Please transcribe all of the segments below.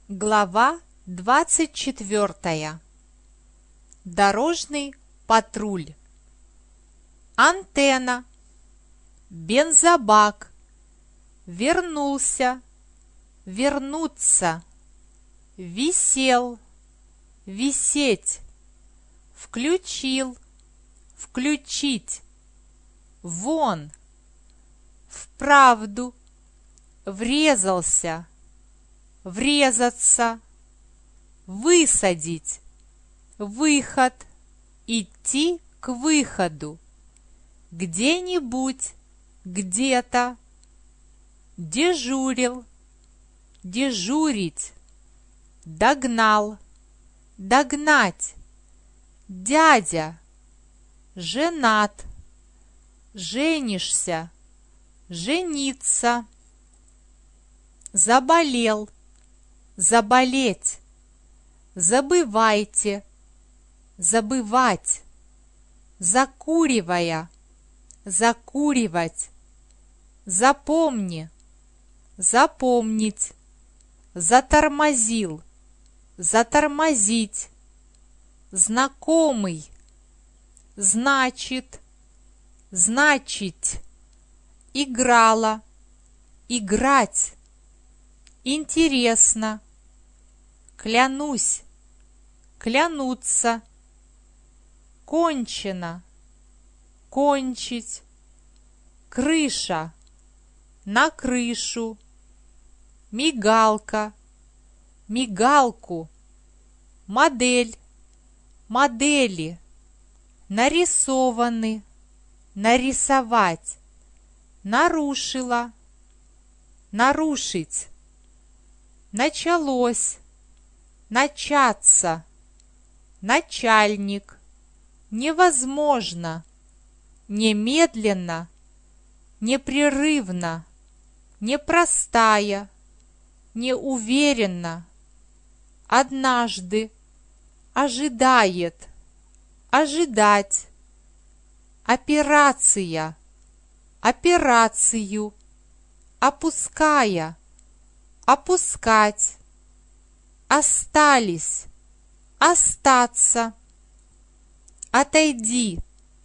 Глава 24. Дорожный патруль. Антенна. Бензобак. Вернулся. Вернуться. Висел. Висеть. Включил. Включить. Вон. Вправду. Врезался. Врезаться, высадить, выход, идти к выходу, где-нибудь, где-то, дежурил, дежурить, догнал, догнать, дядя, женат, женишься, жениться, заболел, заболеть, забывайте, забывать, закуривая, закуривать, запомни, запомнить, затормозил, затормозить, знакомый, значит, значить, играла, играть, интересно, клянусь, клянуться, кончено, кончить, крыша, на крышу, мигалка, мигалку, модель, модели, нарисованы, нарисовать, нарушила, нарушить, началось, начаться, начальник, невозможно, немедленно, непрерывно, непростая, неуверенно, однажды, ожидает, ожидать, операция, операцию, опуская, опускать, остались, остаться, отойди,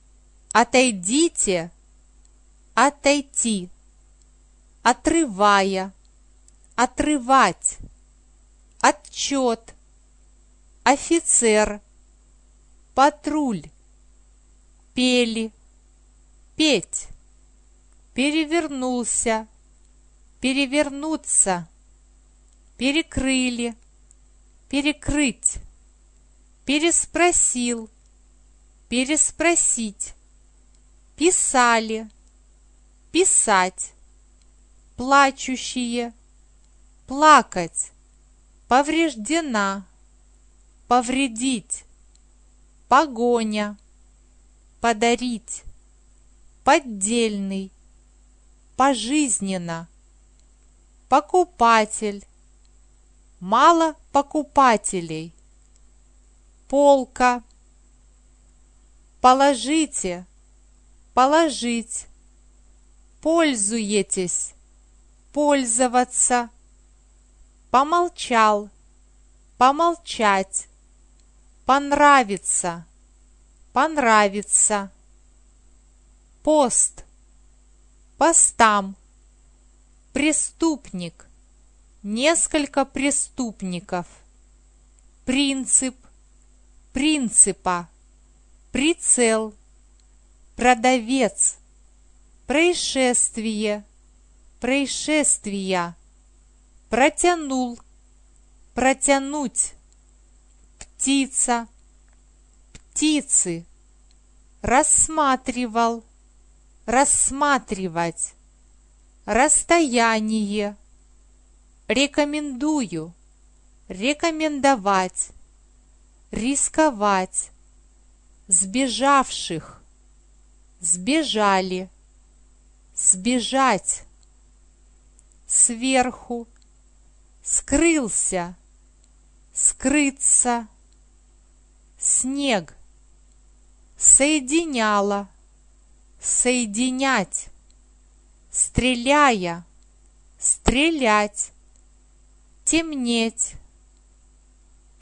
отойдите, отойти, отрывая, отрывать, отчет, офицер, патруль, пели, петь, перевернулся, перевернуться, перекрыли, перекрыть, переспросил, переспросить, писали, писать, плачущие, плакать, повреждена, повредить, погоня, подарить, поддельный, пожизненно, покупатель, мало покупателей, полка, положите, положить, пользуетесь, пользоваться, помолчал, помолчать, понравится, понравится, пост, постам, преступник, несколько преступников, принцип, принципа, прицел, продавец, происшествие, происшествия, протянул, протянуть, птица, птицы, рассматривал, рассматривать, расстояние, рекомендую, рекомендовать, рисковать, сбежавших, сбежали, сбежать, сверху, скрылся, скрыться, снег, соединяла, соединять, стреляя, стрелять, темнеть,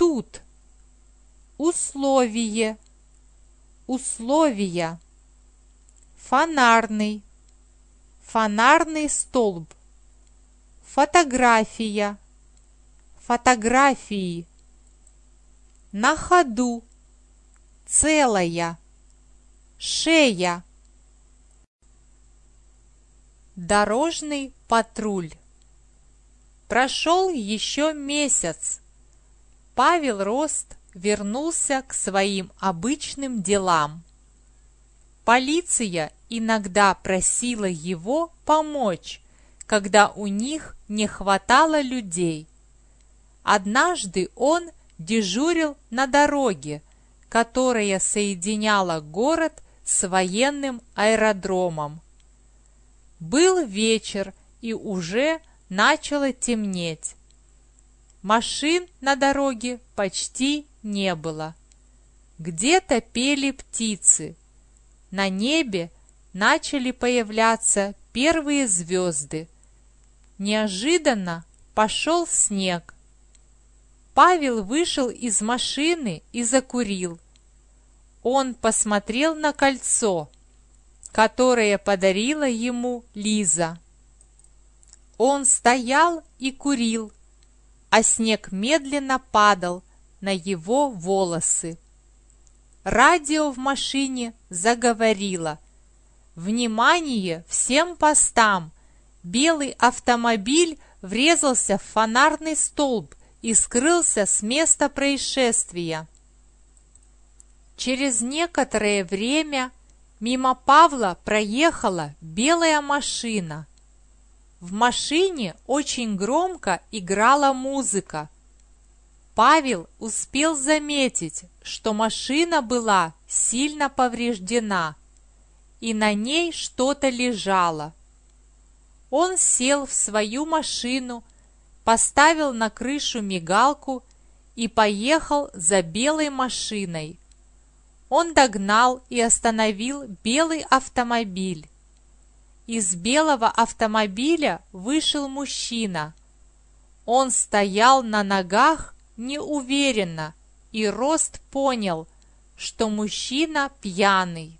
тут. Условие. Условия. Фонарный. Фонарный столб. Фотография. Фотографии. На ходу. Целая. Шея. Дорожный патруль. Прошел еще месяц. Павел Рост вернулся к своим обычным делам. Полиция иногда просила его помочь, когда у них не хватало людей. Однажды он дежурил на дороге, которая соединяла город с военным аэродромом. Был вечер, и уже начало темнеть. Машин на дороге почти не было. Где-то пели птицы. На небе начали появляться первые звезды. Неожиданно пошел снег. Павел вышел из машины и закурил. Он посмотрел на кольцо, которое подарила ему Лиза. Он стоял и курил, а снег медленно падал на его волосы. Радио в машине заговорило. «Внимание всем постам! Белый автомобиль врезался в фонарный столб и скрылся с места происшествия». Через некоторое время мимо Павла проехала белая машина. В машине очень громко играла музыка. Павел успел заметить, что машина была сильно повреждена, и на ней что-то лежало. Он сел в свою машину, поставил на крышу мигалку и поехал за белой машиной. Он догнал и остановил белый автомобиль. Из белого автомобиля вышел мужчина. Он стоял на ногах неуверенно, и Рост понял, что мужчина пьяный.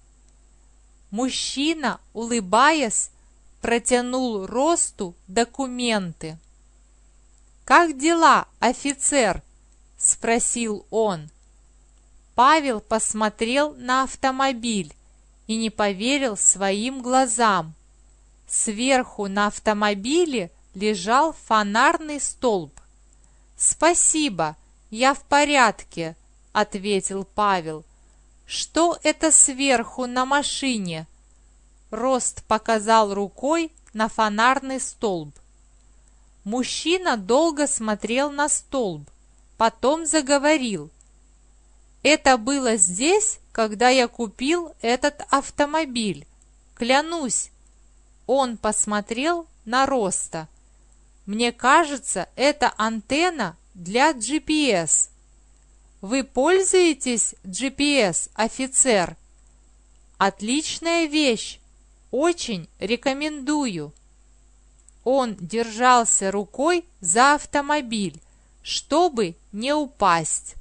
Мужчина, улыбаясь, протянул Росту документы. «Как дела, офицер?» – спросил он. Павел посмотрел на автомобиль и не поверил своим глазам. Сверху на автомобиле лежал фонарный столб. «Спасибо, я в порядке», — ответил Павел. «Что это сверху на машине?» Рост показал рукой на фонарный столб. Мужчина долго смотрел на столб, потом заговорил. «Это было здесь, когда я купил этот автомобиль. Клянусь!» Он посмотрел на Роста. «Мне кажется, это антенна для GPS. Вы пользуетесь GPS, офицер?» «Отличная вещь! Очень рекомендую!» Он держался рукой за автомобиль, чтобы не упасть.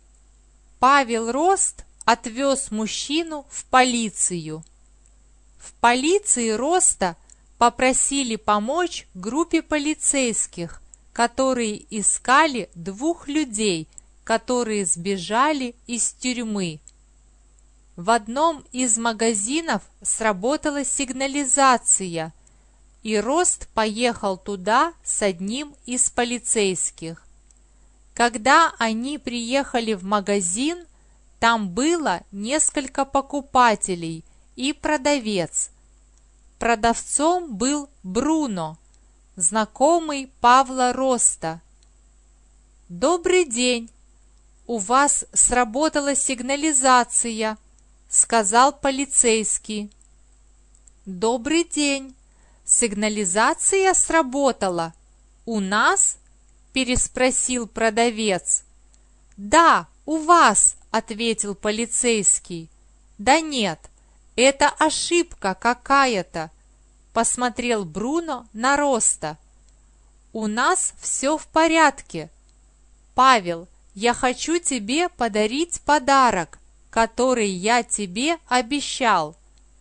Павел Рост отвез мужчину в полицию. В полиции Роста попросили помочь группе полицейских, которые искали двух людей, которые сбежали из тюрьмы. В одном из магазинов сработала сигнализация, и Рост поехал туда с одним из полицейских. Когда они приехали в магазин, там было несколько покупателей и продавец. Продавцом был Бруно, знакомый Павла Роста. «Добрый день! У вас сработала сигнализация», — сказал полицейский. «Добрый день! Сигнализация сработала? У нас?» — переспросил продавец. «Да, у вас», — ответил полицейский. «Да нет, это ошибка какая-то», — посмотрел Бруно на Роста. «У нас все в порядке. Павел, я хочу тебе подарить подарок, который я тебе обещал.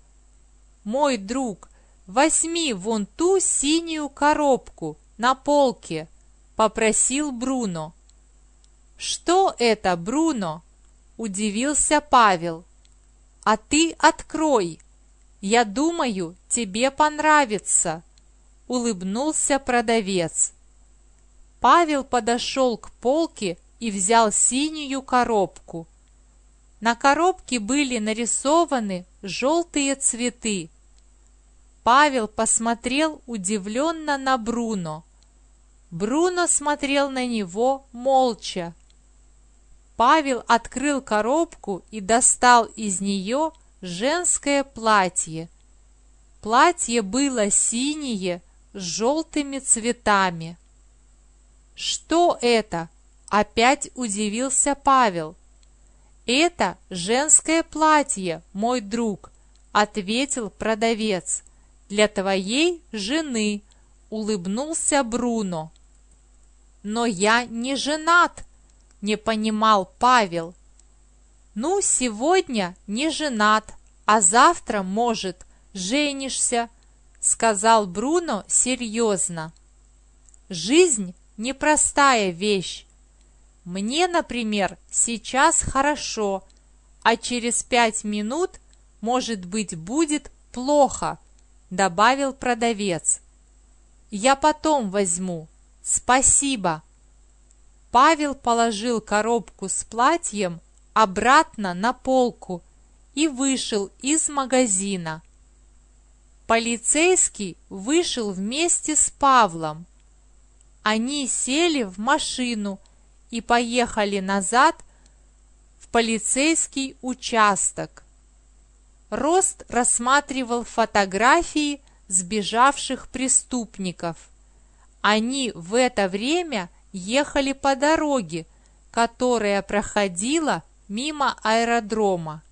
Мой друг, возьми вон ту синюю коробку на полке, попросил Бруно. Что это, Бруно? Удивился Павел. А ты открой. Я думаю, тебе понравится, улыбнулся продавец. Павел подошел к полке и взял синюю коробку. На коробке были нарисованы желтые цветы. Павел посмотрел удивленно на Бруно. Бруно смотрел на него молча. Павел открыл коробку и достал из нее женское платье. Платье было синее с желтыми цветами. «Что это?» – опять удивился Павел. «Это женское платье, мой друг», – ответил продавец. «Для твоей жены», – улыбнулся Бруно. «Но я не женат», – не понимал Павел. «Ну, сегодня не женат, а завтра, может, женишься», – сказал Бруно серьезно. «Жизнь – непростая вещь. Мне, например, сейчас хорошо, а через 5 минут, может быть, будет плохо», – добавил продавец. «Я потом возьму. Спасибо». Павел положил коробку с платьем обратно на полку и вышел из магазина. Полицейский вышел вместе с Павлом. Они сели в машину и поехали назад в полицейский участок. Рост рассматривал фотографии сбежавших преступников. Они в это время ехали по дороге, которая проходила мимо аэродрома.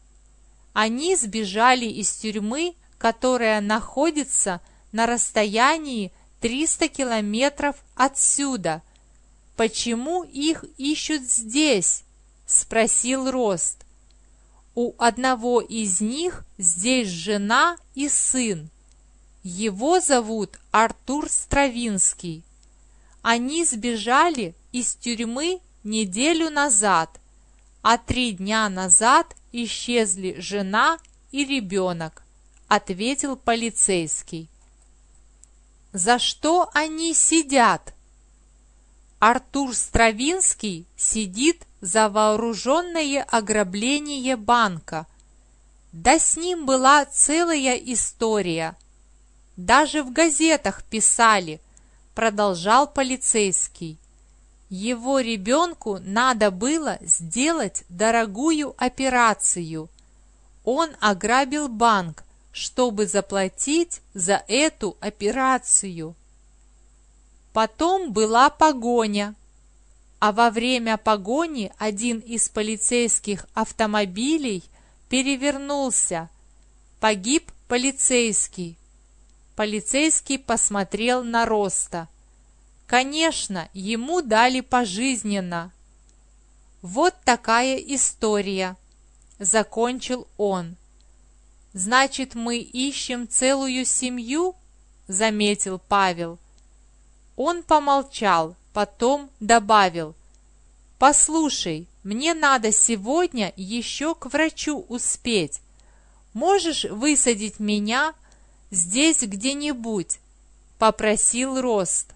Они сбежали из тюрьмы, которая находится на расстоянии 300 километров отсюда. «Почему их ищут здесь?» – спросил Рост. «У одного из них здесь жена и сын. Его зовут Артур Стравинский. Они сбежали из тюрьмы неделю назад, а 3 дня назад исчезли жена и ребенок», – ответил полицейский. «За что они сидят?» Артур Стравинский сидит за вооруженное ограбление банка. Да с ним была целая история. Даже в газетах писали, продолжал полицейский. Его ребенку надо было сделать дорогую операцию. Он ограбил банк, чтобы заплатить за эту операцию. Потом была погоня, а во время погони один из полицейских автомобилей перевернулся. Погиб полицейский. Полицейский посмотрел на Роста. Конечно, ему дали пожизненно. Вот такая история, закончил он. Значит, мы ищем целую семью, заметил Павел. Он помолчал, потом добавил: «Послушай, мне надо сегодня еще к врачу успеть. Можешь высадить меня здесь где-нибудь?» – попросил Рост.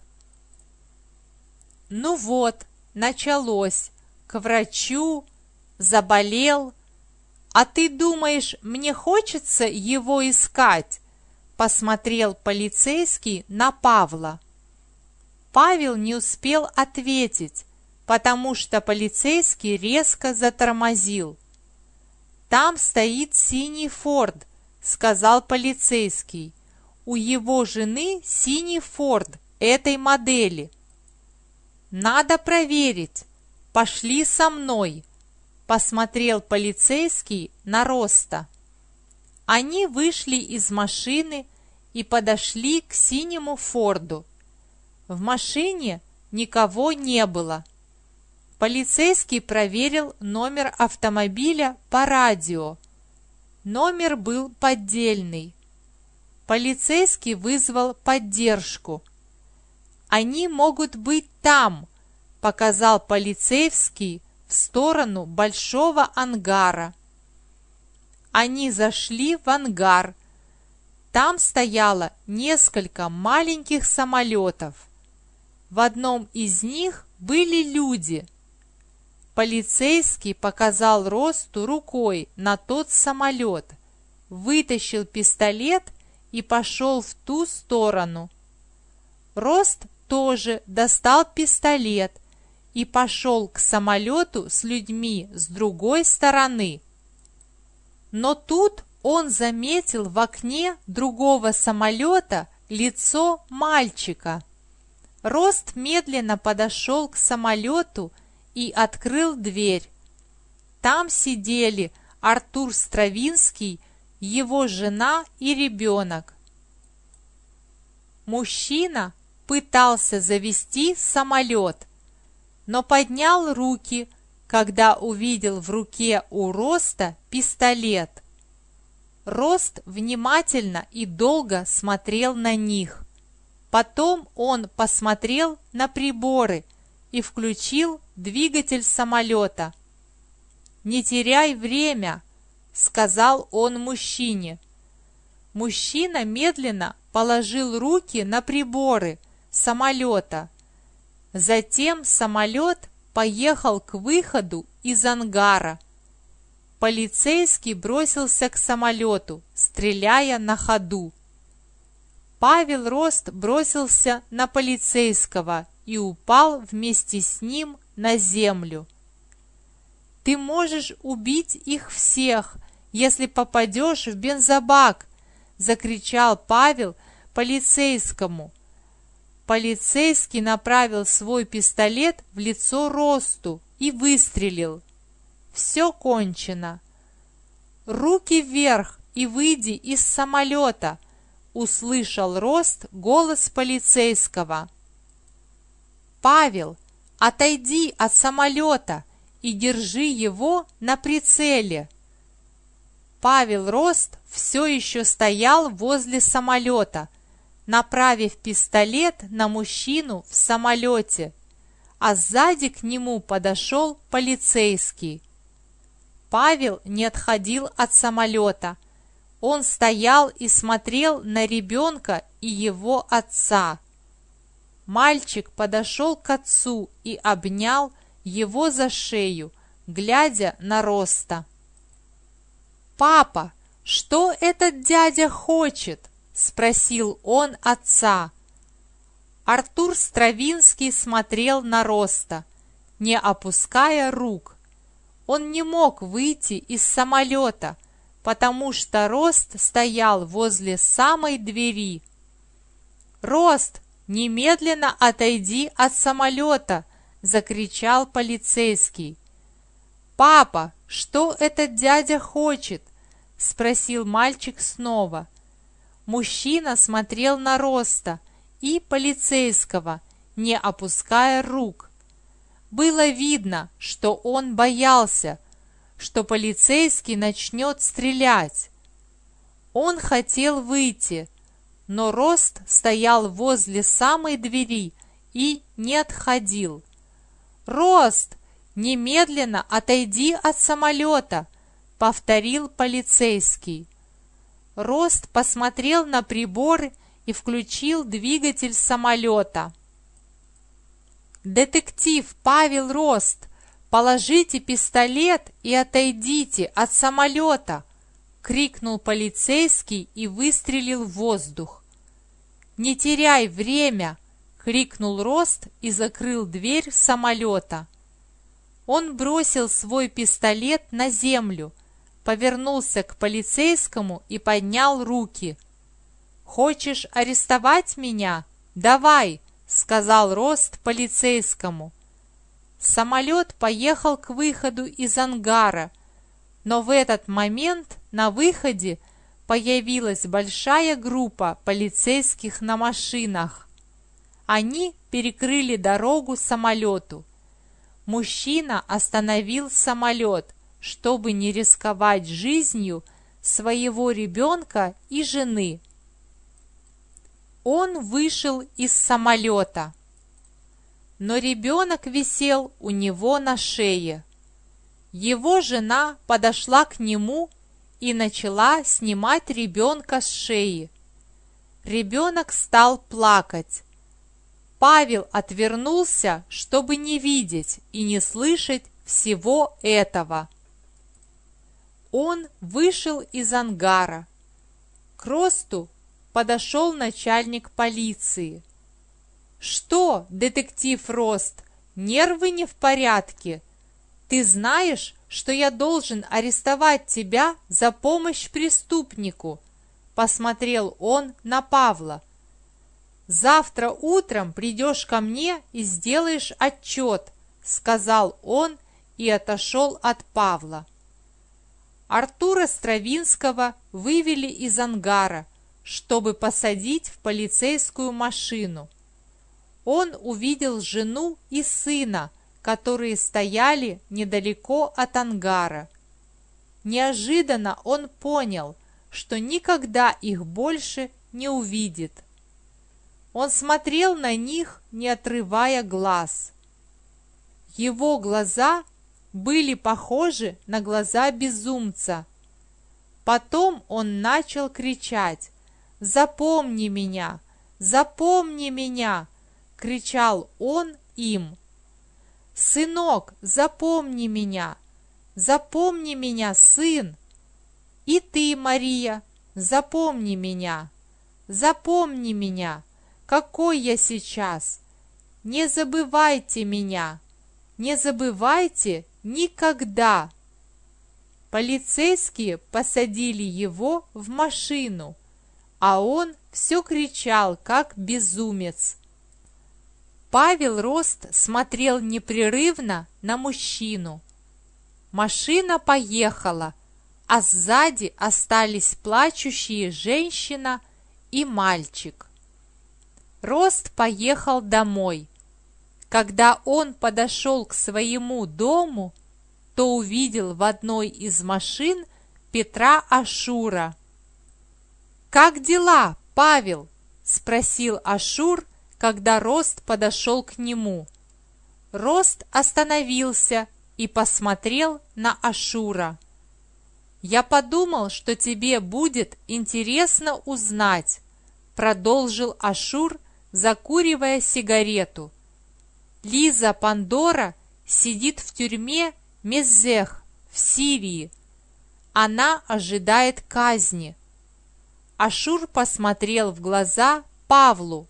Ну вот, началось. К врачу, заболел. А ты думаешь, мне хочется его искать? Посмотрел полицейский на Павла. Павел не успел ответить, потому что полицейский резко затормозил. «Там стоит синий Форд», — сказал полицейский. «У его жены синий Форд этой модели». «Надо проверить. Пошли со мной», — посмотрел полицейский на Роста. Они вышли из машины и подошли к синему Форду. В машине никого не было. Полицейский проверил номер автомобиля по радио. Номер был поддельный. Полицейский вызвал поддержку. «Они могут быть там», — показал полицейский в сторону большого ангара. Они зашли в ангар. Там стояло несколько маленьких самолетов. В одном из них были люди. Полицейский показал Росту рукой на тот самолет, вытащил пистолет и пошел в ту сторону. Рост тоже достал пистолет и пошел к самолету с людьми с другой стороны. Но тут он заметил в окне другого самолета лицо мальчика. Рост медленно подошел к самолету и открыл дверь. Там сидели Артур Стравинский, его жена и ребенок. Мужчина пытался завести самолет, но поднял руки, когда увидел в руке у Роста пистолет. Рост внимательно и долго смотрел на них. Потом он посмотрел на приборы и включил двигатель самолета. «Не теряй время», — сказал он мужчине. Мужчина медленно положил руки на приборы самолета. Затем самолет поехал к выходу из ангара. Полицейский бросился к самолету, стреляя на ходу. Павел Рост бросился на полицейского и упал вместе с ним на землю. «Ты можешь убить их всех, если попадешь в бензобак!» — закричал Павел полицейскому. Полицейский направил свой пистолет в лицо Росту и выстрелил. «Все кончено!» «Руки вверх и выйди из самолета!» — услышал Рост голос полицейского. «Павел, отойди от самолета и держи его на прицеле!» Павел Рост все еще стоял возле самолета, направив пистолет на мужчину в самолете, а сзади к нему подошел полицейский. Павел не отходил от самолета. Он стоял и смотрел на ребенка и его отца. Мальчик подошел к отцу и обнял его за шею, глядя на Роста. «Папа, что этот дядя хочет?» — спросил он отца. Артур Стравинский смотрел на Роста, не опуская рук. Он не мог выйти из самолета, потому что Рост стоял возле самой двери. «Рост, немедленно отойди от самолета!» — закричал полицейский. «Папа, что этот дядя хочет?» — спросил мальчик снова. Мужчина смотрел на Роста и полицейского, не опуская рук. Было видно, что он боялся, что полицейский начнет стрелять. Он хотел выйти, но Рост стоял возле самой двери и не отходил. «Рост, немедленно отойди от самолета!» — повторил полицейский. Рост посмотрел на приборы и включил двигатель самолета. «Детектив Павел Рост, положите пистолет и отойдите от самолета!» — крикнул полицейский и выстрелил в воздух. «Не теряй время!» — крикнул Рост и закрыл дверь самолета. Он бросил свой пистолет на землю, повернулся к полицейскому и поднял руки. «Хочешь арестовать меня? Давай!» — сказал Рост полицейскому. Самолет поехал к выходу из ангара, но в этот момент на выходе появилась большая группа полицейских на машинах. Они перекрыли дорогу самолету. мужчина остановил самолет, чтобы не рисковать жизнью своего ребенка и жены. Он вышел из самолета, но ребенок висел у него на шее. Его жена подошла к нему и начала снимать ребенка с шеи. Ребенок стал плакать. Павел отвернулся, чтобы не видеть и не слышать всего этого. Он вышел из ангара. К Росту подошел начальник полиции. «Что, детектив Рост, нервы не в порядке? Ты знаешь, что я должен арестовать тебя за помощь преступнику?» Посмотрел он на Павла. «Завтра утром придешь ко мне и сделаешь отчет», сказал он и отошел от Павла. Артура Стравинского вывели из ангара, чтобы посадить в полицейскую машину. Он увидел жену и сына, которые стояли недалеко от ангара. Неожиданно он понял, что никогда их больше не увидит. Он смотрел на них, не отрывая глаз. Его глаза были похожи на глаза безумца. Потом он начал кричать: «Запомни меня! Запомни меня!» — кричал он им. «Сынок, запомни меня! Запомни меня, сын! И ты, Мария, запомни меня! Запомни меня! Какой я сейчас! Не забывайте меня! Не забывайте никогда!» Полицейские посадили его в машину, а он все кричал, как безумец. Павел Рост смотрел непрерывно на мужчину. Машина поехала, а сзади остались плачущие женщина и мальчик. Рост поехал домой. Когда он подошел к своему дому, то увидел в одной из машин Петра Ашура. «Как дела, Павел?» – спросил Ашур, когда Рост подошел к нему. Рост остановился и посмотрел на Ашура. «Я подумал, что тебе будет интересно узнать», – продолжил Ашур, закуривая сигарету. «Лиза Пандора сидит в тюрьме Меззех в Сирии. Она ожидает казни». Ашур посмотрел в глаза Павлу.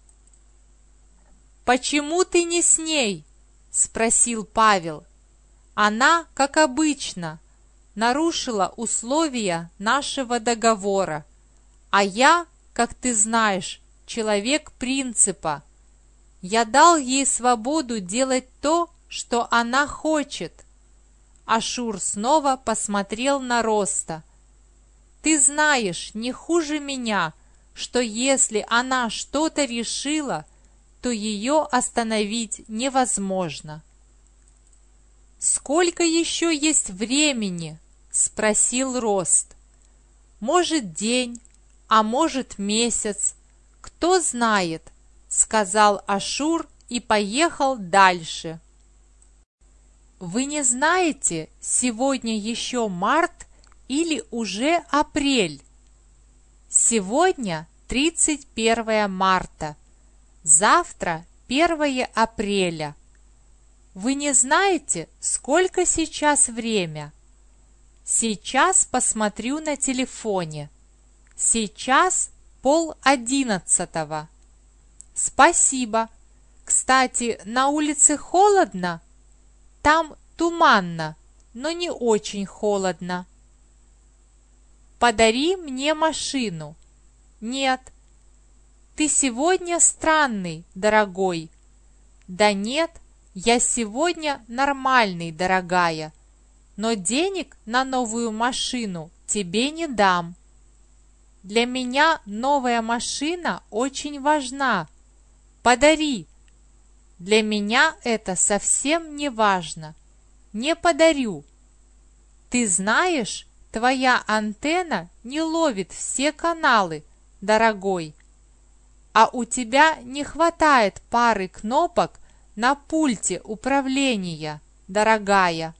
«Почему ты не с ней?» – спросил Павел. «Она, как обычно, нарушила условия нашего договора, а я, как ты знаешь, человек принципа. Я дал ей свободу делать то, что она хочет». Ашур снова посмотрел на Роста. «Ты знаешь не хуже меня, что если она что-то решила, то ее остановить невозможно». «Сколько еще есть времени?» – спросил Рост. «Может, день, а может, месяц. Кто знает», – сказал Ашур и поехал дальше. «Вы не знаете, сегодня еще март или уже апрель?» «Сегодня 31 марта, завтра 1 апреля. Вы не знаете, сколько сейчас время?» «Сейчас посмотрю на телефоне. Сейчас 10:30. «Спасибо. Кстати, на улице холодно?» «Там туманно, но не очень холодно». «Подари мне машину». «Нет». «Ты сегодня странный, дорогой». «Да нет, я сегодня нормальный, дорогая, но денег на новую машину тебе не дам». «Для меня новая машина очень важна. Подари». Для меня это совсем не важно. Не подарю. Ты знаешь, твоя антенна не ловит все каналы, дорогой. А у тебя не хватает пары кнопок на пульте управления, дорогая.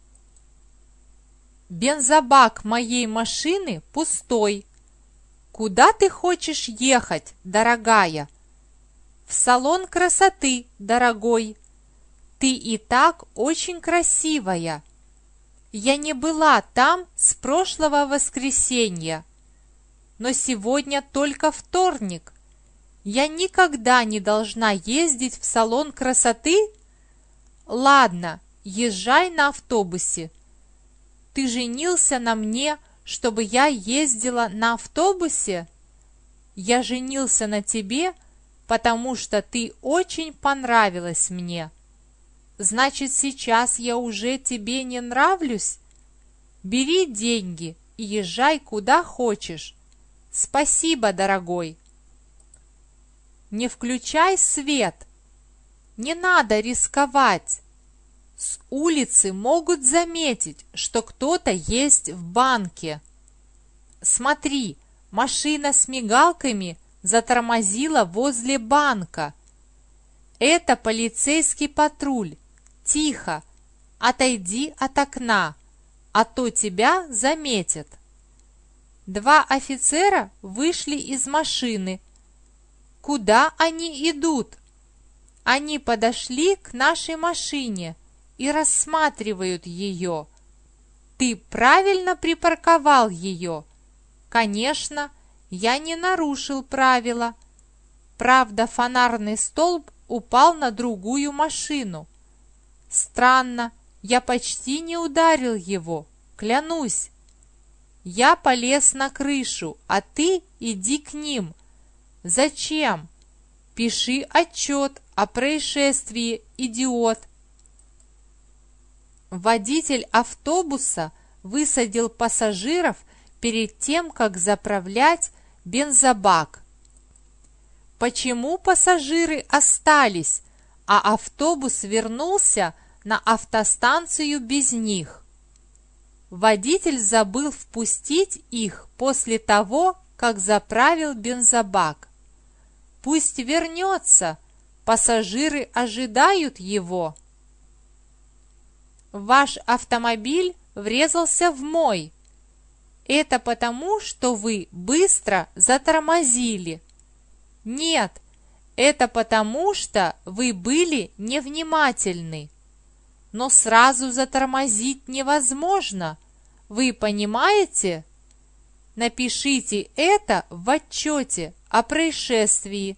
Бензобак моей машины пустой. Куда ты хочешь ехать, дорогая? В салон красоты, дорогой. Ты и так очень красивая. Я не была там с прошлого воскресенья, но сегодня только вторник. Я никогда не должна ездить в салон красоты? Ладно, езжай на автобусе. Ты женился на мне, чтобы я ездила на автобусе? Я женился на тебе, потому что ты очень понравилась мне. Значит, сейчас я уже тебе не нравлюсь? Бери деньги и езжай куда хочешь. Спасибо, дорогой. Не включай свет. Не надо рисковать. С улицы могут заметить, что кто-то есть в банке. Смотри, машина с мигалками затормозила возле банка. Это полицейский патруль. Тихо, отойди от окна, а то тебя заметят. Два офицера вышли из машины. Куда они идут? Они подошли к нашей машине и рассматривают ее. Ты правильно припарковал ее? Конечно, я не нарушил правила. Правда, фонарный столб упал на другую машину. Странно, я почти не ударил его, клянусь. Я полез на крышу, а ты иди к ним. Зачем? Пиши отчет о происшествии, идиот. Водитель автобуса высадил пассажиров перед тем, как заправлять бензобак. Почему пассажиры остались, а автобус вернулся на автостанцию без них? Водитель забыл впустить их после того, как заправил бензобак. Пусть вернется, пассажиры ожидают его. Ваш автомобиль врезался в мой. Это потому, что вы быстро затормозили. Нет, это потому, что вы были невнимательны. Но сразу затормозить невозможно. Вы понимаете? Напишите это в отчете о происшествии.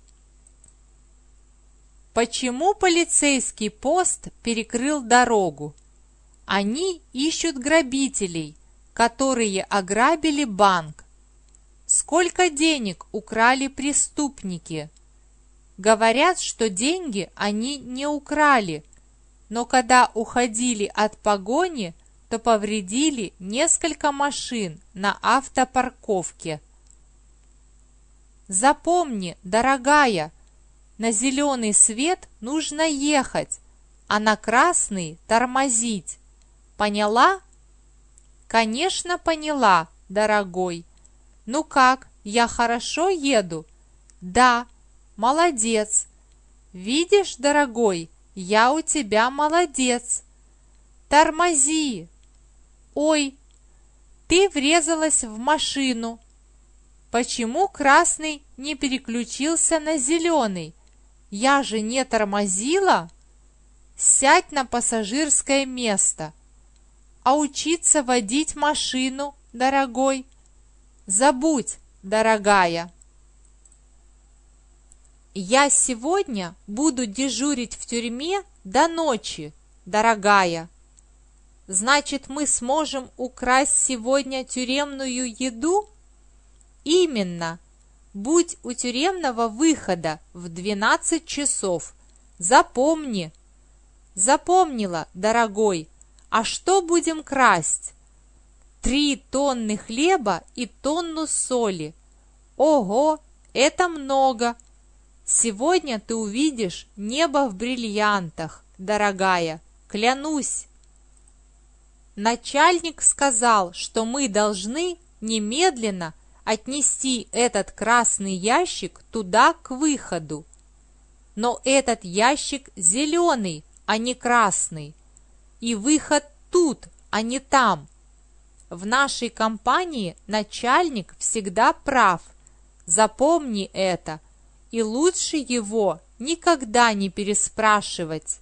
Почему полицейский пост перекрыл дорогу? Они ищут грабителей, которые ограбили банк. Сколько денег украли преступники? Говорят, что деньги они не украли, но когда уходили от погони, то повредили несколько машин на автопарковке. Запомни, дорогая, на зеленый свет нужно ехать, а на красный тормозить. Поняла? Конечно, поняла, дорогой. Ну как, я хорошо еду? Да, молодец. Видишь, дорогой, я у тебя молодец. Тормози. Ой, ты врезалась в машину. Почему красный не переключился на зеленый? Я же не тормозила. Сядь на пассажирское место. А учиться водить машину, дорогой? Забудь, дорогая. Я сегодня буду дежурить в тюрьме до ночи, дорогая. Значит, мы сможем украсть сегодня тюремную еду? Именно. Будь у тюремного выхода в 12 часов. Запомни. Запомнила, дорогой. А что будем красть? 3 тонны хлеба и тонну соли. Ого, это много. Сегодня ты увидишь небо в бриллиантах, дорогая, клянусь. Начальник сказал, что мы должны немедленно отнести этот красный ящик туда, к выходу. Но этот ящик зеленый, а не красный. И выход тут, а не там. В нашей компании начальник всегда прав. Запомни это, и лучше его никогда не переспрашивать.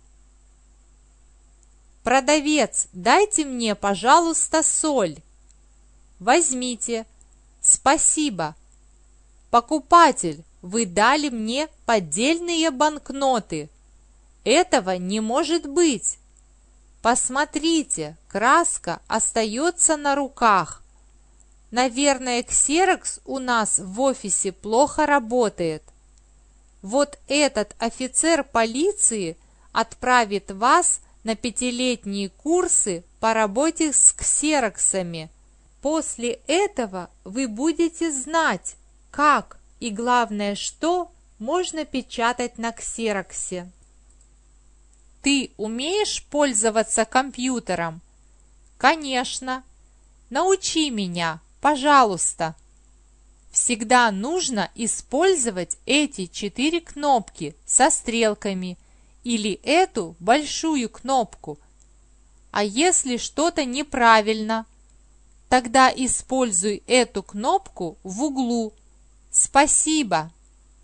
Продавец, дайте мне, пожалуйста, соль. Возьмите. Спасибо. Покупатель, вы дали мне поддельные банкноты. Этого не может быть. Посмотрите, краска остается на руках. Наверное, ксерокс у нас в офисе плохо работает. Вот этот офицер полиции отправит вас на 5-летние курсы по работе с ксероксами. После этого вы будете знать, как и, главное, что можно печатать на ксероксе. Ты умеешь пользоваться компьютером? Конечно. Научи меня, пожалуйста. Всегда нужно использовать эти 4 кнопки со стрелками или эту большую кнопку. А если что-то неправильно, тогда используй эту кнопку в углу. Спасибо.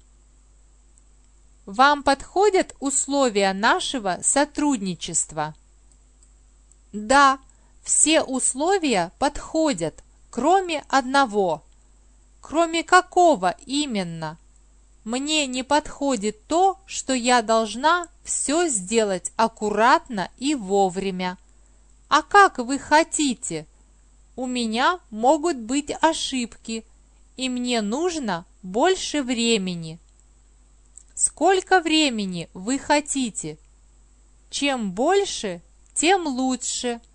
Вам подходят условия нашего сотрудничества? Да, все условия подходят, кроме одного. Кроме какого именно? Мне не подходит то, что я должна все сделать аккуратно и вовремя. А как вы хотите? У меня могут быть ошибки, и мне нужно больше времени. Сколько времени вы хотите? Чем больше, тем лучше.